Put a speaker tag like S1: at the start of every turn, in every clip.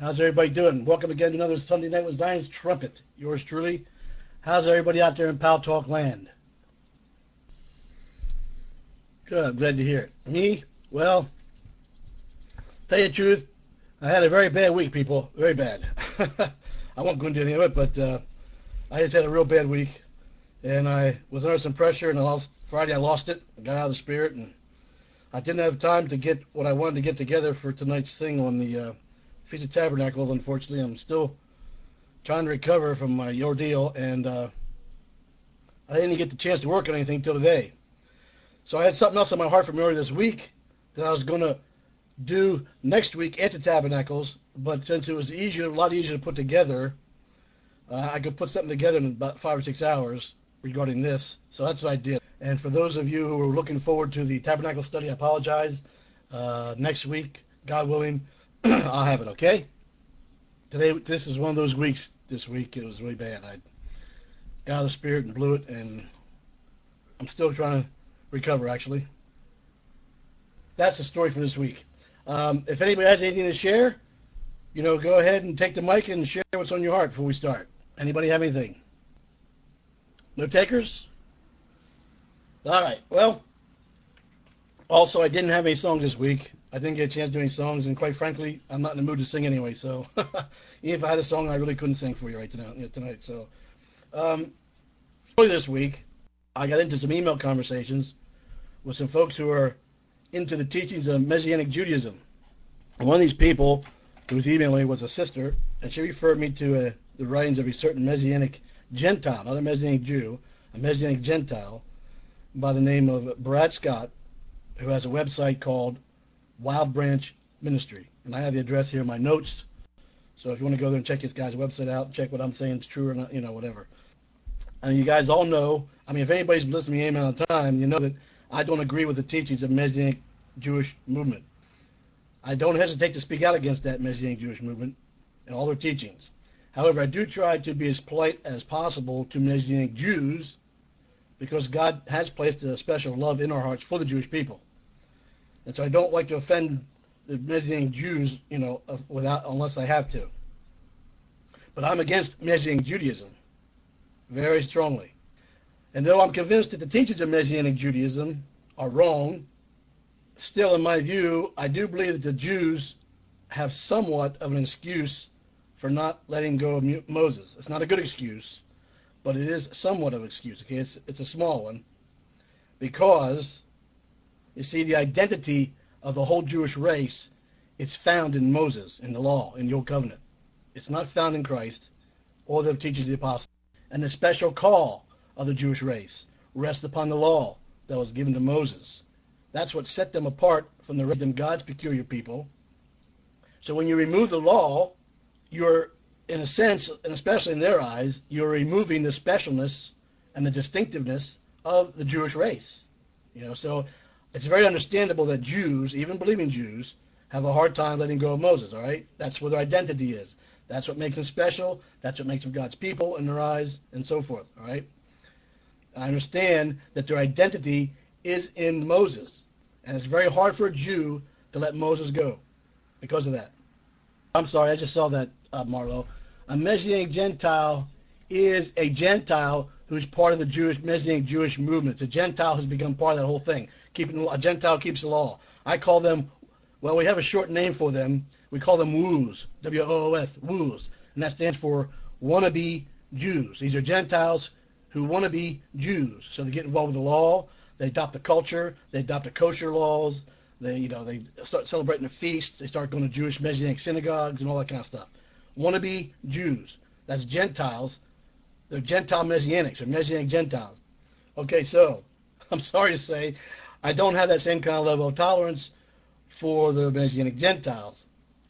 S1: How's everybody doing? Welcome again to another Sunday Night with Zion's Trumpet. Yours truly. How's everybody out there in Pal Talk land? Good. Glad to hear it. Me? Well, tell you the truth, I had a very bad week, people. Very bad. I won't go into any of it, but I just had a real bad week, and I was under some pressure, and Friday I lost it. I got out of the spirit, and I didn't have time to get what I wanted to get together for tonight's thing on the Feast of Tabernacles. Unfortunately, I'm still trying to recover from my ordeal, and I didn't get the chance to work on anything till today. So I had something else on my heart from earlier this week that I was going to do next week at the Tabernacles, but since it was a lot easier to put together, I could put something together in about 5 or 6 hours regarding this. So that's what I did. And for those of you who are looking forward to the Tabernacle study, I apologize. Next week, God willing, I'll have it, okay? This is one of those weeks this week. It was really bad. I got out of the spirit and blew it, and I'm still trying to recover, actually. That's the story for this week. If anybody has anything to share, go ahead and take the mic and share what's on your heart before we start. Anybody have anything? No takers? All right. Well, also, I didn't have any songs this week. I didn't get a chance to do any songs, and quite frankly, I'm not in the mood to sing anyway, so even if I had a song, I really couldn't sing for you right tonight. So earlier this week, I got into some email conversations with some folks who are into the teachings of Messianic Judaism. And one of these people who was emailing me was a sister, and she referred me to the writings of a certain Messianic Gentile, not a Messianic Jew, a Messianic Gentile by the name of Brad Scott, who has a website called Wild Branch Ministry. And I have the address here in my notes, so if you want to go there and check this guy's website out, check what I'm saying is true or not, whatever. And you guys all know, if anybody's been listening to me any amount of time, you know that I don't agree with the teachings of Messianic Jewish movement. I don't hesitate to speak out against that Messianic Jewish movement and all their teachings. However, I do try to be as polite as possible to Messianic Jews because God has placed a special love in our hearts for the Jewish people. And so I don't like to offend the Messianic Jews, unless I have to. But I'm against Messianic Judaism very strongly. And though I'm convinced that the teachings of Messianic Judaism are wrong, still, in my view, I do believe that the Jews have somewhat of an excuse for not letting go of Moses. It's not a good excuse, but it is somewhat of an excuse. Okay, it's a small one, because you see, the identity of the whole Jewish race is found in Moses, in the law, in the Old Covenant. It's not found in Christ or the teachings of the apostles. And the special call of the Jewish race rests upon the law that was given to Moses. That's what set them apart from the rest of God's peculiar people. So when you remove the law, you're, in a sense, and especially in their eyes, you're removing the specialness and the distinctiveness of the Jewish race. So it's very understandable that Jews, even believing Jews, have a hard time letting go of Moses, all right? That's where their identity is. That's what makes them special. That's what makes them God's people in their eyes, and so forth, all right? I understand that their identity is in Moses, and it's very hard for a Jew to let Moses go because of that. I'm sorry, I just saw that, Marlo. A Messianic Gentile is a Gentile who's part of the Messianic Jewish movement. It's a Gentile who's become part of that whole thing. A Gentile keeps the law. I call them, well, we have a short name for them. We call them WOOs, W-O-O-S, WOOs, and that stands for wannabe Jews. These are Gentiles who want to be Jews, so they get involved with the law. They adopt the culture. They adopt the kosher laws. They start celebrating the feasts. They start going to Jewish Messianic synagogues and all that kind of stuff. Wannabe Jews. That's Gentiles. They're Gentile Messianics, or Messianic Gentiles. Okay, so I'm sorry to say I don't have that same kind of level of tolerance for the Messianic Gentiles.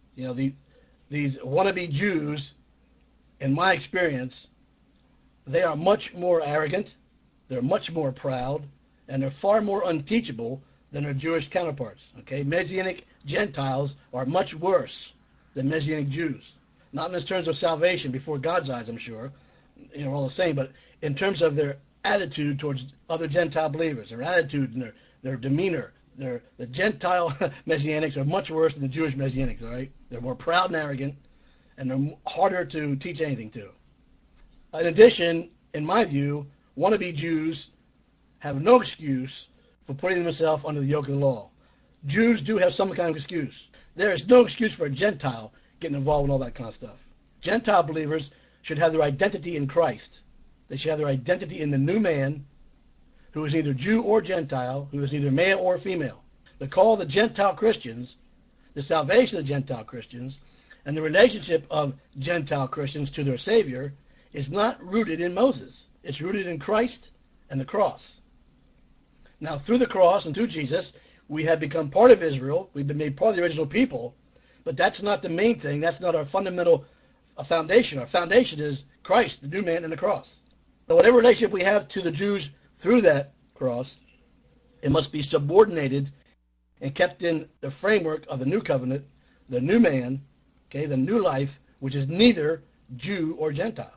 S1: These wannabe Jews, in my experience, they are much more arrogant, they're much more proud, and they're far more unteachable than their Jewish counterparts. Okay, Messianic Gentiles are much worse than Messianic Jews. Not in terms of salvation before God's eyes, I'm sure. We're all the same, but in terms of their attitude towards other Gentile believers, their attitude and their demeanor. The Gentile Messianics are much worse than the Jewish Messianics, all right? They're more proud and arrogant. and they're harder to teach anything to. In addition, in my view, wannabe Jews have no excuse for putting themselves under the yoke of the law. Jews do have some kind of excuse. There is no excuse for a Gentile getting involved in all that kind of stuff. Gentile believers should have their identity in Christ. They should have their identity in the new man, who is neither Jew or Gentile, who is neither male or female. The call of the Gentile Christians, the salvation of the Gentile Christians, and the relationship of Gentile Christians to their Savior is not rooted in Moses. It's rooted in Christ and the cross. Now, through the cross and through Jesus, we have become part of Israel. We've been made part of the original people, but that's not the main thing. That's not our fundamental foundation. Our foundation is Christ, the new man, and the cross. So whatever relationship we have to the Jews through that cross, it must be subordinated and kept in the framework of the new covenant, the new man, okay, the new life, which is neither Jew or Gentile.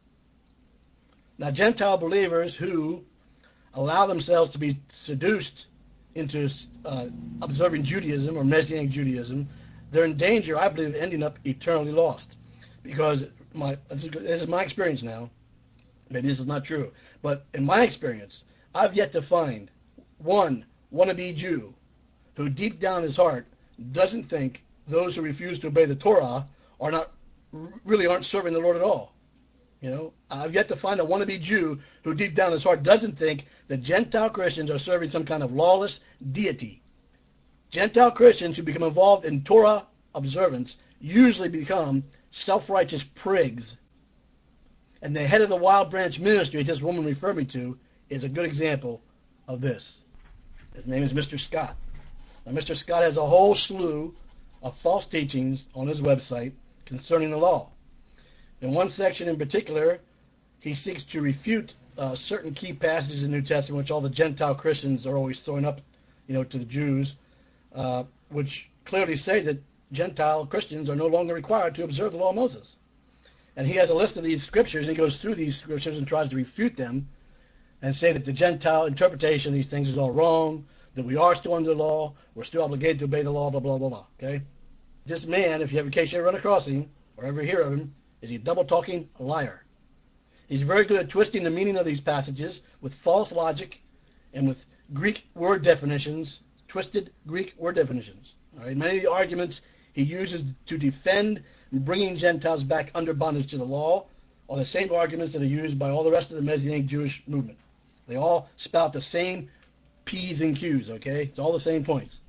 S1: Now, Gentile believers who allow themselves to be seduced into observing Judaism or Messianic Judaism, they're in danger, I believe, of ending up eternally lost. Because this is my experience now. Maybe this is not true. But in my experience, I've yet to find one wannabe Jew who deep down in his heart doesn't think those who refuse to obey the Torah aren't serving the Lord at all. You know, I've yet to find a wannabe Jew who deep down in his heart doesn't think that Gentile Christians are serving some kind of lawless deity. Gentile Christians who become involved in Torah observance usually become self-righteous prigs. And the head of the Wild Branch Ministry this woman referred me to is a good example of this. His name is Mr. Scott. Now, Mr. Scott has a whole slew of false teachings on his website concerning the law. In one section in particular, he seeks to refute certain key passages in the New Testament, which all the Gentile Christians are always throwing up, to the Jews, which clearly say that Gentile Christians are no longer required to observe the law of Moses. And he has a list of these scriptures, and he goes through these scriptures and tries to refute them and say that the Gentile interpretation of these things is all wrong, that we are still under the law, we're still obligated to obey the law, blah, blah, blah, blah. Okay? This man, in case you ever run across him or ever hear of him, is a double-talking liar. He's very good at twisting the meaning of these passages with false logic and with Greek word definitions, twisted Greek word definitions. All right? Many of the arguments he uses to defend bringing Gentiles back under bondage to the law are the same arguments that are used by all the rest of the Messianic Jewish movement. They all spout the same P's and Q's, okay? It's all the same points.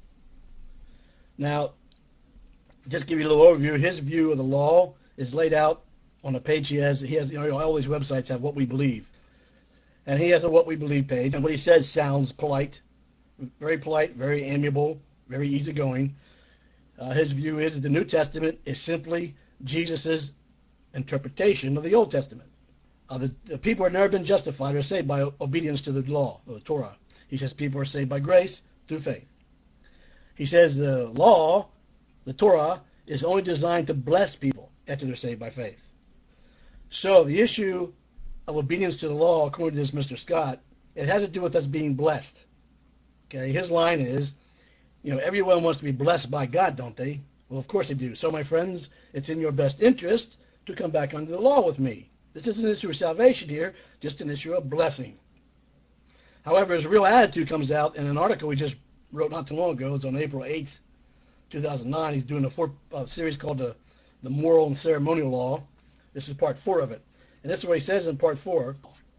S1: Now, just to give you a little overview, his view of the law is laid out on a page he has, all these websites have what we believe. And he has a what we believe page, and what he says sounds polite, very amiable, very easygoing. His view is that the New Testament is simply Jesus' interpretation of the Old Testament. The people have never been justified or saved by obedience to the law, or the Torah. He says people are saved by grace through faith. He says the law, the Torah, is only designed to bless people after they're saved by faith. So the issue of obedience to the law, according to this Mr. Scott, it has to do with us being blessed. Okay, his line is, everyone wants to be blessed by God, don't they? Well, of course they do. So, my friends, it's in your best interest to come back under the law with me. This isn't an issue of salvation here, just an issue of blessing. However, his real attitude comes out in an article we just wrote not too long ago. It's on April 8th, 2009. He's doing a series called the Moral and Ceremonial Law. This is part 4 of it. And this is what he says in part 4.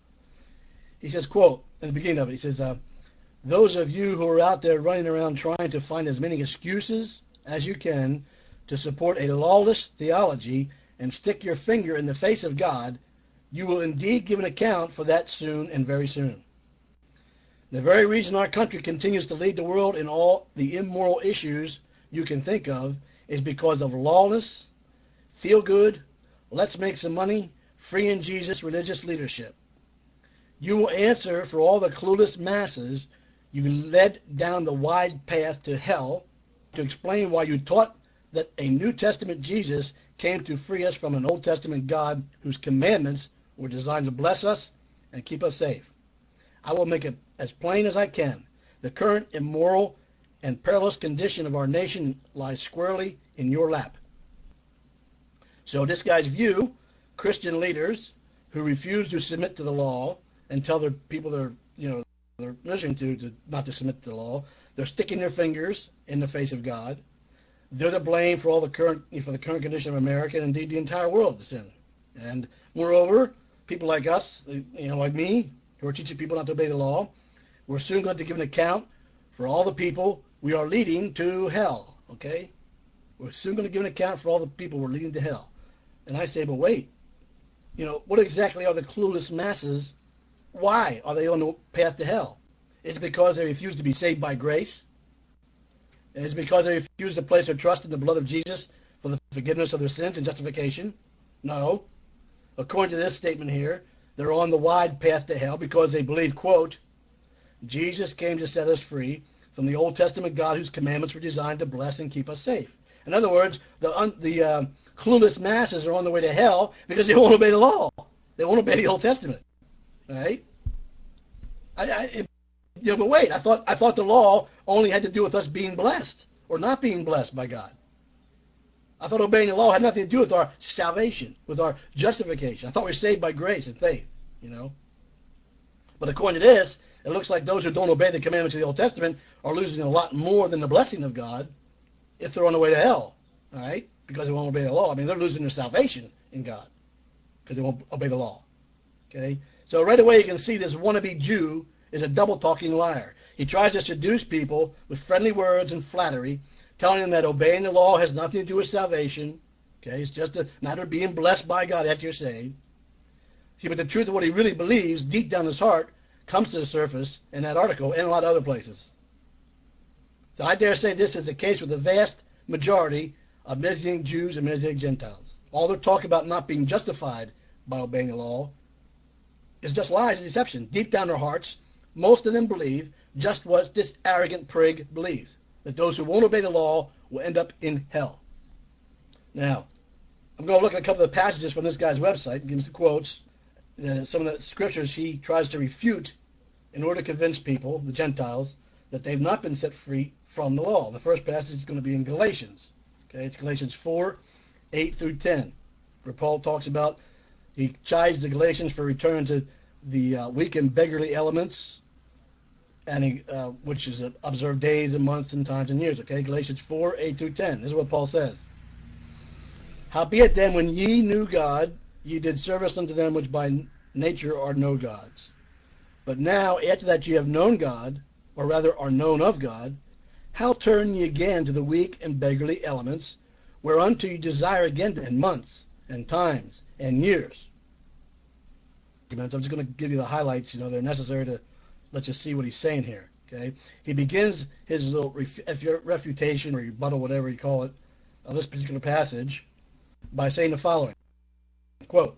S1: He says, quote, in the beginning of it, he says, those of you who are out there running around trying to find as many excuses as you can to support a lawless theology and stick your finger in the face of God, you will indeed give an account for that soon and very soon. The very reason our country continues to lead the world in all the immoral issues you can think of is because of lawless, feel-good, let's make some money, free in Jesus religious leadership. You will answer for all the clueless masses you led down the wide path to hell to explain why you taught that a New Testament Jesus came to free us from an Old Testament God whose commandments were designed to bless us and keep us safe. I will make it as plain as I can. The current immoral and perilous condition of our nation lies squarely in your lap. So this guy's view, Christian leaders who refuse to submit to the law and tell their people they're listening to not to submit to the law, they're sticking their fingers in the face of God. They're to blame for all the current condition of America and indeed the entire world is in. And moreover, people like us, like me, who are teaching people not to obey the law, we're soon going to give an account for all the people we are leading to hell. Okay? We're soon going to give an account for all the people we're leading to hell. And I say, but wait, what exactly are the clueless masses? Why are they on the path to hell? It's because they refuse to be saved by grace. It's because they refuse to place their trust in the blood of Jesus for the forgiveness of their sins and justification. No. According to this statement here, they're on the wide path to hell because they believe, quote, Jesus came to set us free from the Old Testament God whose commandments were designed to bless and keep us safe. In other words, the clueless masses are on the way to hell because they won't obey the law. They won't obey the Old Testament. Right? But wait, I thought the law only had to do with us being blessed or not being blessed by God. I thought obeying the law had nothing to do with our salvation, with our justification. I thought we were saved by grace and faith, But according to this, it looks like those who don't obey the commandments of the Old Testament are losing a lot more than the blessing of God if they're on the way to hell, all right? Because they won't obey the law. I mean, they're losing their salvation in God because they won't obey the law, okay? So right away you can see this wannabe Jew is a double-talking liar. He tries to seduce people with friendly words and flattery, telling them that obeying the law has nothing to do with salvation, okay? It's just a matter of being blessed by God after you're saved. See, but the truth of what he really believes deep down his heart comes to the surface in that article and a lot of other places. So I dare say this is the case with the vast majority of Messianic Jews and Messianic Gentiles. All their talk about not being justified by obeying the law is just lies and deception. Deep down their hearts, most of them believe just what this arrogant prig believes, that those who won't obey the law will end up in hell. Now, I'm going to look at a couple of the passages from this guy's website, give him some quotes, some of the scriptures he tries to refute in order to convince people, the Gentiles, that they've not been set free from the law. The first passage is going to be in Galatians. Okay, it's Galatians 4, 8 through 10, where Paul talks about, he chides the Galatians for returning to the weak and beggarly elements, and which is observed days and months and times and years. Okay, Galatians 4, 8 through 10. This is what Paul says. Howbeit then, when ye knew God, ye did service unto them which by nature are no gods. But now, after that ye have known God, or rather are known of God, how turn ye again to the weak and beggarly elements, whereunto ye desire again in months and times and years? I'm just going to give you the highlights, they're necessary to let you see what he's saying here. Okay, he begins his little refutation or rebuttal, whatever you call it, of this particular passage by saying the following, quote,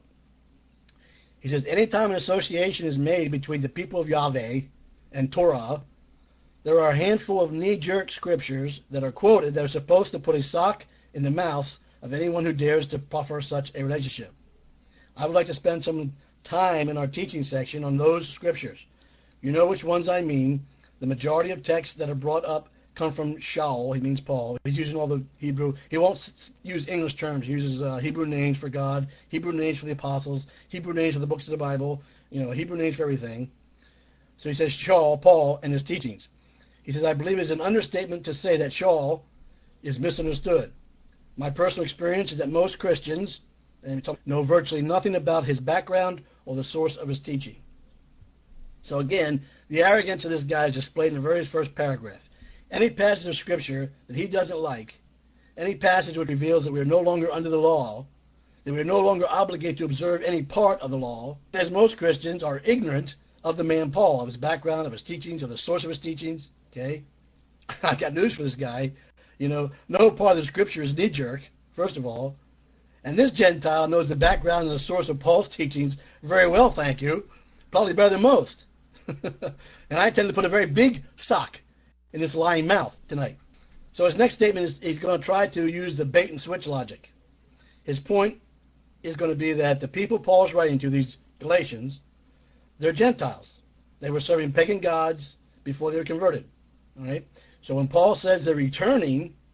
S1: he says, anytime an association is made between the people of Yahweh and Torah, there are a handful of knee-jerk scriptures that are quoted that are supposed to put a sock in the mouth of anyone who dares to proffer such a relationship. I would like to spend some time in our teaching section on those scriptures. You know which ones I mean. The majority of texts that are brought up come from Shaul. He means Paul. He's using all the Hebrew. He won't use English terms. He uses Hebrew names for God, Hebrew names for the apostles, Hebrew names for the books of the Bible, Hebrew names for everything. So he says Shaul, Paul, and his teachings. He says, I believe it's an understatement to say that Shaul is misunderstood. My personal experience is that most Christians know virtually nothing about his background or the source of his teaching. So again, the arrogance of this guy is displayed in the very first paragraph. Any passage of Scripture that he doesn't like, any passage which reveals that we are no longer under the law, that we are no longer obligated to observe any part of the law, as most Christians are ignorant of the man Paul, of his background, of his teachings, of the source of his teachings. Okay, I got news for this guy. No part of the Scripture is knee-jerk, first of all. And this Gentile knows the background and the source of Paul's teachings very well, thank you. Probably better than most. And I tend to put a very big sock in this lying mouth tonight. So his next statement is he's going to try to use the bait and switch logic. His point is going to be that the people Paul's writing to, these Galatians, they're Gentiles. They were serving pagan gods before they were converted. All right? So when Paul says they're returning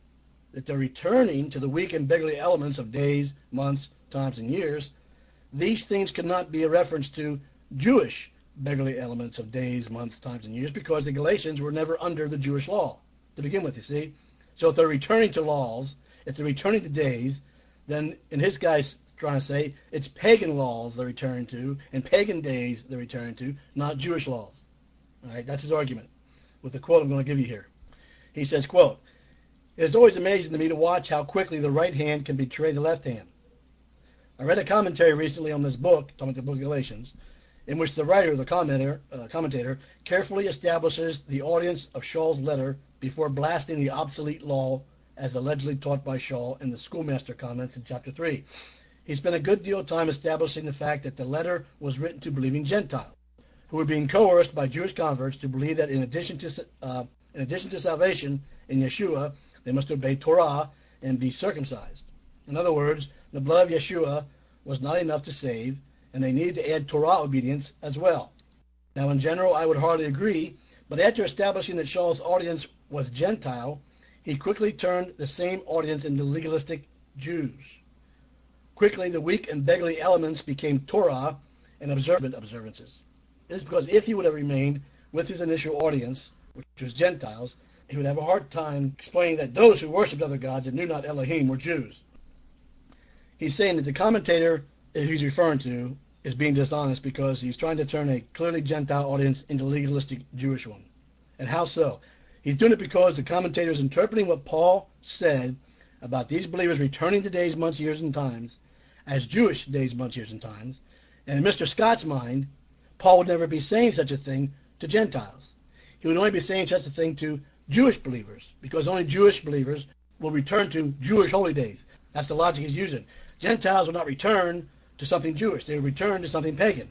S1: that they're returning to the weak and beggarly elements of days, months, times, and years, these things could not be a reference to Jewish beggarly elements of days, months, times, and years, because the Galatians were never under the Jewish law to begin with, you see. So if they're returning to laws, if they're returning to days, then, in his guy's trying to say, it's pagan laws they're returning to, and pagan days they're returning to, not Jewish laws. All right, that's his argument, with the quote I'm going to give you here. He says, quote, "It is always amazing to me to watch how quickly the right hand can betray the left hand. I read a commentary recently on this book, talking about the book of Galatians, in which the writer, the commentator, carefully establishes the audience of Shaul's letter before blasting the obsolete law as allegedly taught by Shaul in the schoolmaster comments in chapter 3. He spent a good deal of time establishing the fact that the letter was written to believing Gentiles, who were being coerced by Jewish converts to believe that in addition to salvation in Yeshua, they must obey Torah and be circumcised. In other words, the blood of Yeshua was not enough to save, and they needed to add Torah obedience as well. Now, in general, I would hardly agree, but after establishing that Shaul's audience was Gentile, he quickly turned the same audience into legalistic Jews. Quickly, the weak and beggarly elements became Torah and observances. This is because if he would have remained with his initial audience, which was Gentiles, he would have a hard time explaining that those who worshipped other gods and knew not Elohim were Jews. He's saying that the commentator that he's referring to is being dishonest because he's trying to turn a clearly Gentile audience into a legalistic Jewish one. And how so? He's doing it because the commentator is interpreting what Paul said about these believers returning to days, months, years, and times as Jewish days, months, years, and times. And in Mr. Scott's mind, Paul would never be saying such a thing to Gentiles. He would only be saying such a thing to Jewish believers, because only Jewish believers will return to Jewish holy days. That's the logic he's using. Gentiles will not return to something Jewish. They will return to something pagan.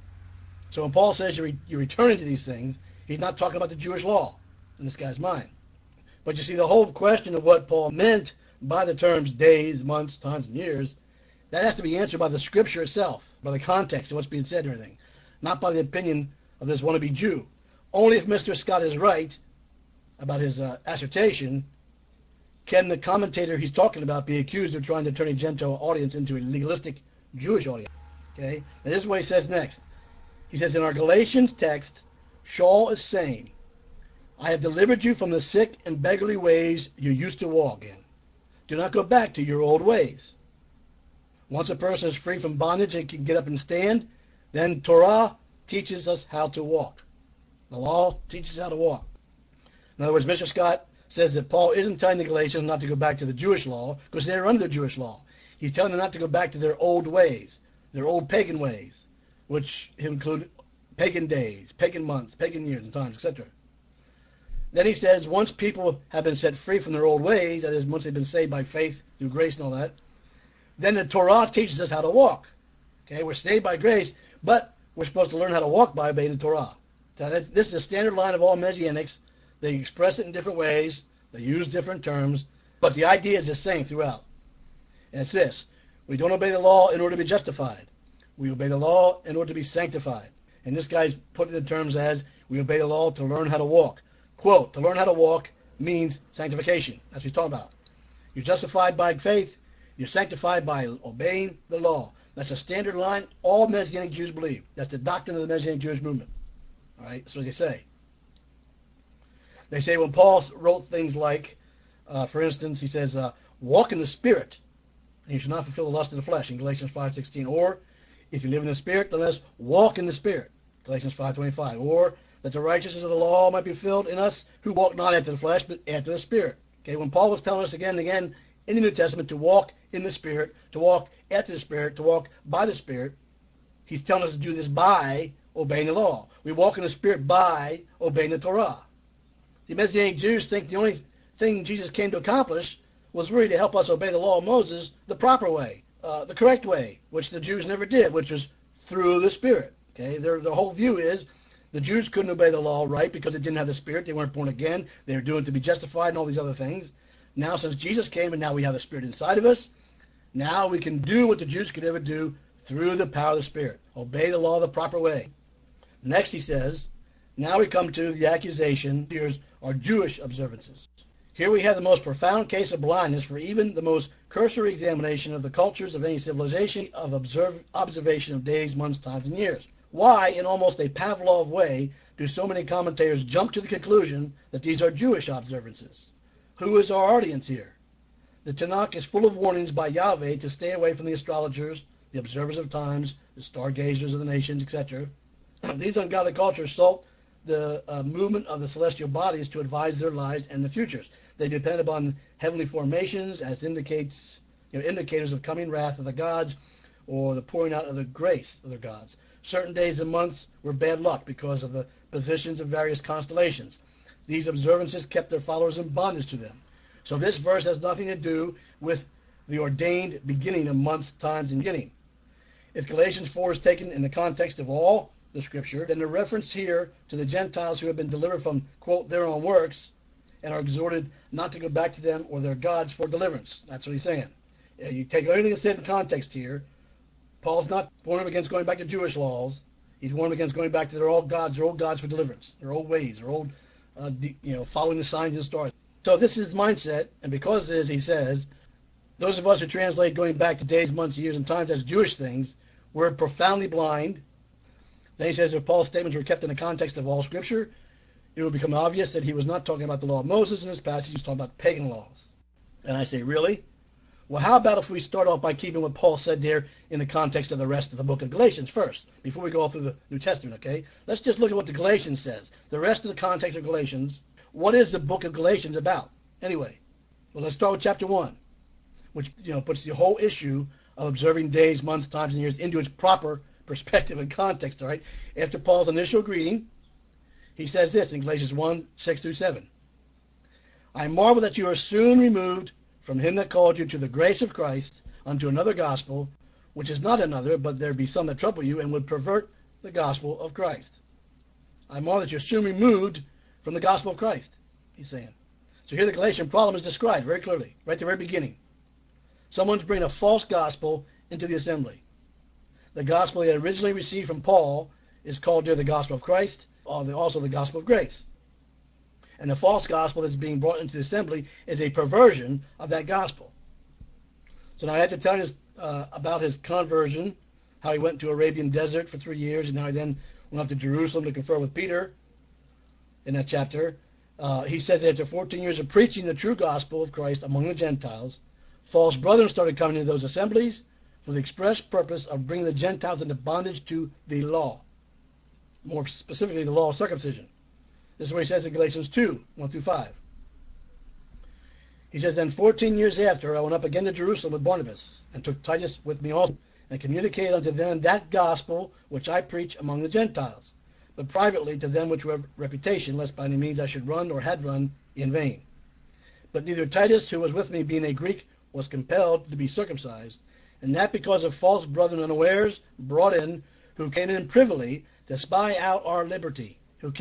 S1: So when Paul says you're returning to these things, he's not talking about the Jewish law in this guy's mind. But you see, the whole question of what Paul meant by the terms days, months, times, and years, that has to be answered by the Scripture itself, by the context of what's being said and everything, not by the opinion of this wannabe Jew. Only if Mr. Scott is right about his assertion can the commentator he's talking about be accused of trying to turn a Gentile audience into a legalistic Jewish audience. Okay? And this is what he says next. He says, in our Galatians text, Shaul is saying, I have delivered you from the sick and beggarly ways you used to walk in. Do not go back to your old ways. Once a person is free from bondage and can get up and stand, then Torah teaches us how to walk. The law teaches how to walk. In other words, Mr. Scott says that Paul isn't telling the Galatians not to go back to the Jewish law because they're under the Jewish law. He's telling them not to go back to their old ways, their old pagan ways, which include pagan days, pagan months, pagan years and times, etc. Then he says once people have been set free from their old ways, that is, once they've been saved by faith through grace and all that, then the Torah teaches us how to walk. Okay, we're saved by grace, but we're supposed to learn how to walk by obeying the Torah. So this is a standard line of all Messianics. They express it in different ways. They use different terms, but the idea is the same throughout. And it's this. We don't obey the law in order to be justified. We obey the law in order to be sanctified. And this guy's put it in terms as we obey the law to learn how to walk. Quote, to learn how to walk means sanctification. That's what he's talking about. You're justified by faith. You're sanctified by obeying the law. That's a standard line all Messianic Jews believe. That's the doctrine of the Messianic Jewish movement. All right, that's what they say. They say when Paul wrote things like, for instance, he says, walk in the Spirit, and you should not fulfill the lust of the flesh, in Galatians 5:16. Or, if you live in the Spirit, then let us walk in the Spirit, Galatians 5:25. Or, that the righteousness of the law might be filled in us who walk not after the flesh, but after the Spirit. Okay, when Paul was telling us again and again in the New Testament to walk in the Spirit, to walk after the Spirit, to walk by the Spirit, he's telling us to do this by obeying the law. We walk in the Spirit by obeying the Torah. The Messianic Jews think the only thing Jesus came to accomplish was really to help us obey the law of Moses the proper way, the correct way, which the Jews never did, which was through the Spirit. Okay, their whole view is the Jews couldn't obey the law right because they didn't have the Spirit. They weren't born again. They were doing it to be justified and all these other things. Now, since Jesus came and now we have the Spirit inside of us, now we can do what the Jews could never do through the power of the Spirit. Obey the law the proper way. Next, he says, now we come to the accusation. Here's our Jewish observances. Here we have the most profound case of blindness for even the most cursory examination of the cultures of any civilization of observation of days, months, times, and years. Why, in almost a Pavlov way, do so many commentators jump to the conclusion that these are Jewish observances? Who is our audience here? The Tanakh is full of warnings by Yahweh to stay away from the astrologers, the observers of times, the stargazers of the nations, etc. These ungodly cultures sought the movement of the celestial bodies to advise their lives and the futures. They depend upon heavenly formations as indicators of coming wrath of the gods or the pouring out of the grace of their gods. Certain days and months were bad luck because of the positions of various constellations. These observances kept their followers in bondage to them. So this verse has nothing to do with the ordained beginning of months, times, and beginning. If Galatians 4 is taken in the context of all the Scripture, then the reference here to the Gentiles who have been delivered from, quote, their own works and are exhorted not to go back to them or their gods for deliverance. That's what he's saying. You take everything that's said in context here. Paul's not warning them against going back to Jewish laws. He's warning them against going back to their old gods for deliverance, their old ways, their old, following the signs and stars. So this is his mindset, and because of this, he says, those of us who translate going back to days, months, years, and times as Jewish things, we're profoundly blind. Then he says if Paul's statements were kept in the context of all Scripture, it would become obvious that he was not talking about the law of Moses in this passage, he was talking about pagan laws. And I say, really? Well, how about if we start off by keeping what Paul said there in the context of the rest of the book of Galatians first, before we go through the New Testament, okay? Let's just look at what the Galatians says. The rest of the context of Galatians, what is the book of Galatians about? Anyway, well, let's start with chapter 1, which, puts the whole issue of observing days, months, times, and years into its proper perspective and context, all right? After Paul's initial greeting, he says this in Galatians 1, 6 through 7. I marvel that you are soon removed from him that called you to the grace of Christ unto another gospel, which is not another, but there be some that trouble you and would pervert the gospel of Christ. I marvel that you're soon removed from the gospel of Christ, he's saying. So here the Galatian problem is described very clearly, right at the very beginning. Someone's bringing a false gospel into the assembly. The gospel they had originally received from Paul is called there the gospel of Christ, or also the gospel of grace. And the false gospel that's being brought into the assembly is a perversion of that gospel. So now I had to tell you about his conversion, how he went to Arabian desert for 3 years, and how he then went up to Jerusalem to confer with Peter in that chapter. He says that after 14 years of preaching the true gospel of Christ among the Gentiles, false brethren started coming into those assemblies for the express purpose of bringing the Gentiles into bondage to the law, more specifically the law of circumcision. This is what he says in Galatians 2, 1 through 5. He says, then 14 years after, I went up again to Jerusalem with Barnabas, and took Titus with me also, and communicated unto them that gospel which I preach among the Gentiles, but privately to them which were of reputation, lest by any means I should run or had run in vain. But neither Titus, who was with me, being a Greek, was compelled to be circumcised, and that because of false brethren unawares brought in, who came in privily to spy out our liberty,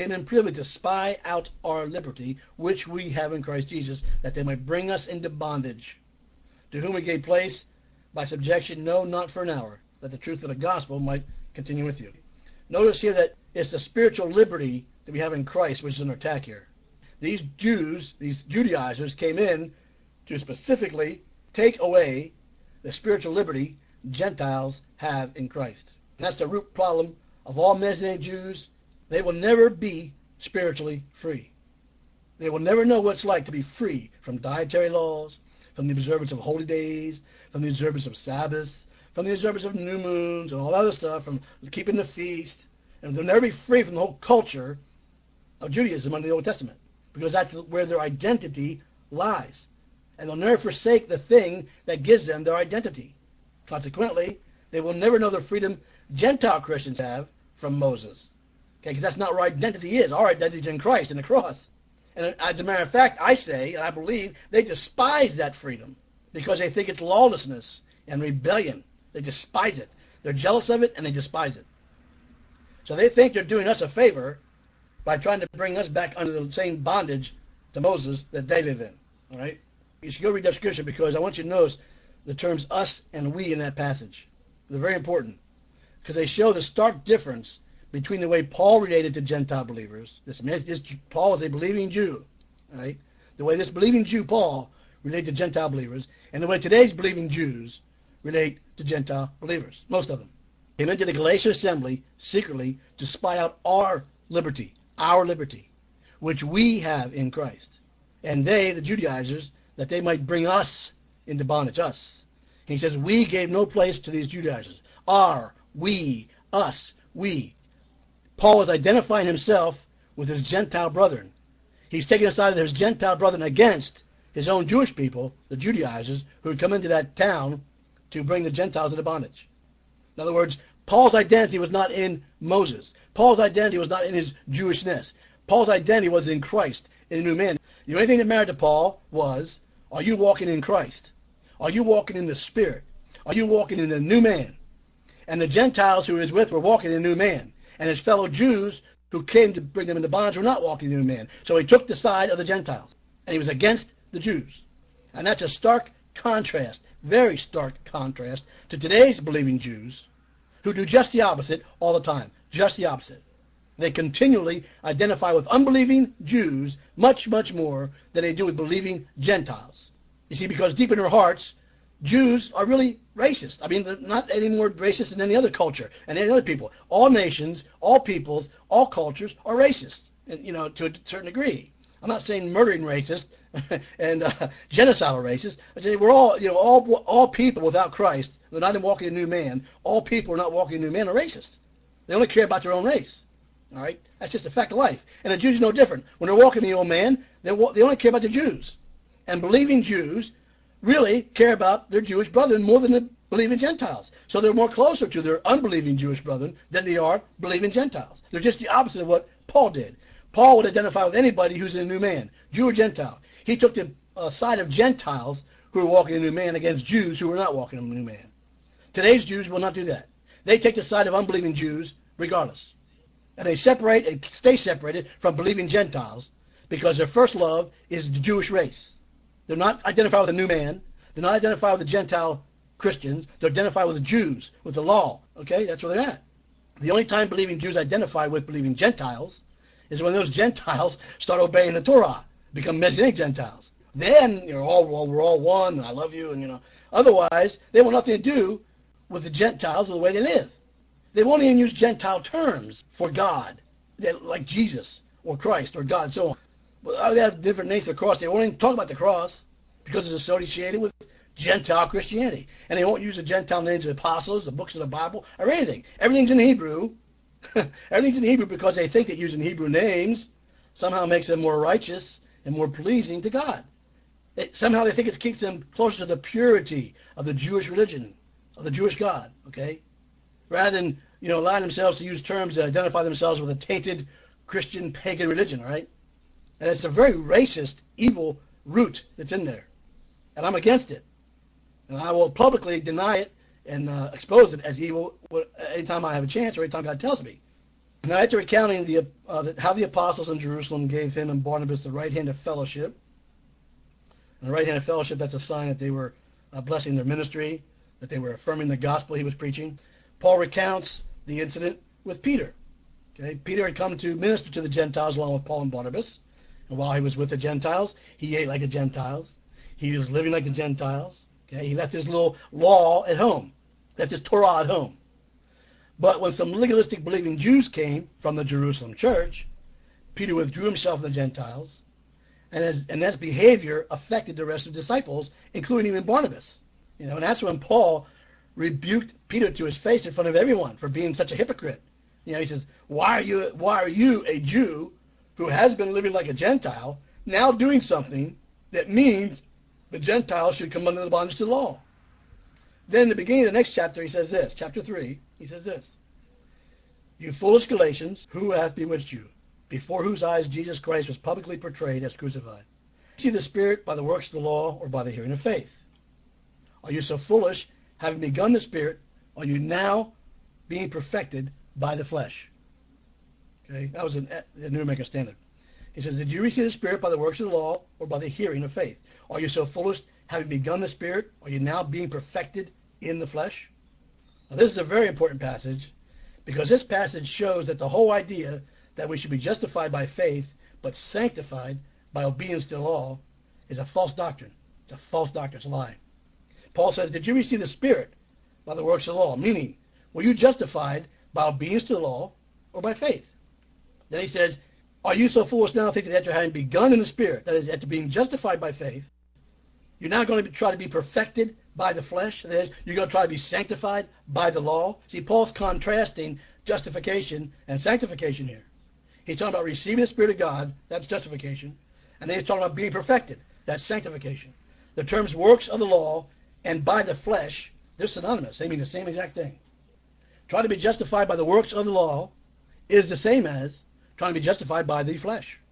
S1: which we have in Christ Jesus, that they might bring us into bondage, to whom we gave place by subjection, no, not for an hour, that the truth of the gospel might continue with you. Notice here that it's the spiritual liberty that we have in Christ which is under attack here. These Jews, these Judaizers, came in to specifically take away the spiritual liberty Gentiles have in Christ. And that's the root problem of all Messianic Jews. They will never be spiritually free. They will never know what it's like to be free from dietary laws, from the observance of holy days, from the observance of Sabbaths, from the observance of new moons and all that other stuff, from keeping the feast. And they'll never be free from the whole culture of Judaism under the Old Testament, because that's where their identity lies. And they'll never forsake the thing that gives them their identity. Consequently, they will never know the freedom Gentile Christians have from Moses. Okay, because that's not where our identity is. Our identity is in Christ, in the cross. And as a matter of fact, I say, and I believe, they despise that freedom because they think it's lawlessness and rebellion. They despise it. They're jealous of it, and they despise it. So they think they're doing us a favor by trying to bring us back under the same bondage to Moses that they live in. All right? You should go read that scripture, because I want you to notice the terms us and we in that passage. They're very important because they show the stark difference between the way Paul related to Gentile believers. Paul was a believing Jew, right? the way this believing Jew, Paul, relate to Gentile believers, and the way today's believing Jews relate to Gentile believers, most of them. Came into the Galatian assembly secretly to spy out our liberty, which we have in Christ. And they, the Judaizers, that they might bring us into bondage, us. And he says, we gave no place to these Judaizers. Our, we, us, we. Paul is identifying himself with his Gentile brethren. He's taking a side of his Gentile brethren against his own Jewish people, the Judaizers, who had come into that town to bring the Gentiles into bondage. In other words, Paul's identity was not in Moses. Paul's identity was not in his Jewishness. Paul's identity was in Christ, in a new man. The only thing that mattered to Paul was, are you walking in Christ? Are you walking in the Spirit? Are you walking in the new man? And the Gentiles who he was with were walking in the new man. And his fellow Jews who came to bring them into bondage were not walking in the new man. So he took the side of the Gentiles. And he was against the Jews. And that's a stark contrast, very stark contrast to today's believing Jews who do just the opposite all the time. Just the opposite. They continually identify with unbelieving Jews much, much more than they do with believing Gentiles. You see, because deep in their hearts, Jews are really racist. I mean, they're not any more racist than any other culture and any other people. All nations, all peoples, all cultures are racist, and, to a certain degree. I'm not saying murdering racist and genocidal racist. I say we're all, all people without Christ, they're not walking a new man. All people who are not walking a new man are racist. They only care about their own race. All right, that's just a fact of life. And the Jews are no different. When they're walking the old man, they only care about the Jews. And believing Jews really care about their Jewish brethren more than the believing Gentiles. So they're more closer to their unbelieving Jewish brethren than they are believing Gentiles. They're just the opposite of what Paul did. Paul would identify with anybody who's a new man, Jew or Gentile. He took the side of Gentiles who were walking a new man against Jews who were not walking a new man. Today's Jews will not do that. They take the side of unbelieving Jews regardless. And they separate and stay separated from believing Gentiles because their first love is the Jewish race. They're not identified with a new man. They're not identified with the Gentile Christians. They're identified with the Jews, with the law. Okay, that's where they're at. The only time believing Jews identify with believing Gentiles is when those Gentiles start obeying the Torah, become Messianic Gentiles. Then we're all one, and I love you, and Otherwise, they want nothing to do with the Gentiles or the way they live. They won't even use Gentile terms for God, like Jesus or Christ or God and so on. But they have different names for the cross. They won't even talk about the cross because it's associated with Gentile Christianity. And they won't use the Gentile names of the apostles, the books of the Bible, or anything. Everything's in Hebrew. Everything's in Hebrew because they think that using Hebrew names somehow makes them more righteous and more pleasing to God. Somehow they think it keeps them closer to the purity of the Jewish religion, of the Jewish God, okay? Rather than, allowing themselves to use terms that identify themselves with a tainted Christian pagan religion, right? And it's a very racist, evil root that's in there. And I'm against it. And I will publicly deny it and expose it as evil anytime I have a chance or anytime God tells me. Now, after recounting how the apostles in Jerusalem gave him and Barnabas the right hand of fellowship, and the right hand of fellowship, that's a sign that they were blessing their ministry, that they were affirming the gospel he was preaching. Paul recounts the incident with Peter. Okay? Peter had come to minister to the Gentiles along with Paul and Barnabas. And while he was with the Gentiles, he ate like the Gentiles. He was living like the Gentiles. Okay? He left his little law at home, left his Torah at home. But when some legalistic believing Jews came from the Jerusalem church, Peter withdrew himself from the Gentiles, and that behavior affected the rest of the disciples, including even Barnabas. And that's when Paul rebuked Peter to his face in front of everyone for being such a hypocrite. He says, why are you, a Jew who has been living like a Gentile, now doing something that means the Gentiles should come under the bondage to the law? Then in the beginning of the next chapter, he says this, chapter 3, he says this, you foolish Galatians, who hath bewitched you, before whose eyes Jesus Christ was publicly portrayed as crucified? See the Spirit by the works of the law or by the hearing of faith? Are you so foolish, having begun the Spirit, are you now being perfected by the flesh? Okay, that was the New American Standard. He says, did you receive the Spirit by the works of the law or by the hearing of faith? Are you so foolish, having begun the Spirit, are you now being perfected in the flesh? Now, this is a very important passage because this passage shows that the whole idea that we should be justified by faith but sanctified by obedience to the law is a false doctrine. It's a false doctrine. It's a lie. Paul says, did you receive the Spirit by the works of the law? Meaning, were you justified by obedience to the law or by faith? Then he says, are you so foolish now thinking that after having begun in the Spirit, that is, after being justified by faith, you're now going to try to be perfected by the flesh? That is, you're going to try to be sanctified by the law? See, Paul's contrasting justification and sanctification here. He's talking about receiving the Spirit of God, that's justification, and then he's talking about being perfected, that's sanctification. The terms works of the law and by the flesh, they're synonymous. They mean the same exact thing. Trying to be justified by the works of the law is the same as trying to be justified by the flesh.